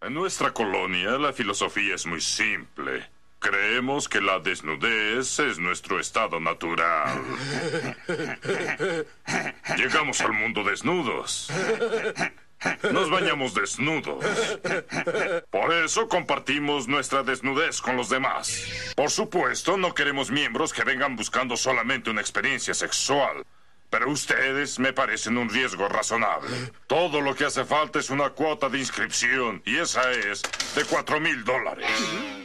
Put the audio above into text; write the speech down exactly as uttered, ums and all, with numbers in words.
En nuestra colonia, la filosofía es muy simple. Creemos que la desnudez es nuestro estado natural. Llegamos al mundo desnudos. Nos bañamos desnudos. Por eso compartimos nuestra desnudez con los demás. Por supuesto, no queremos miembros que vengan buscando solamente una experiencia sexual. Pero ustedes me parecen un riesgo razonable. Todo lo que hace falta es una cuota de inscripción, y esa es de cuatro mil dólares.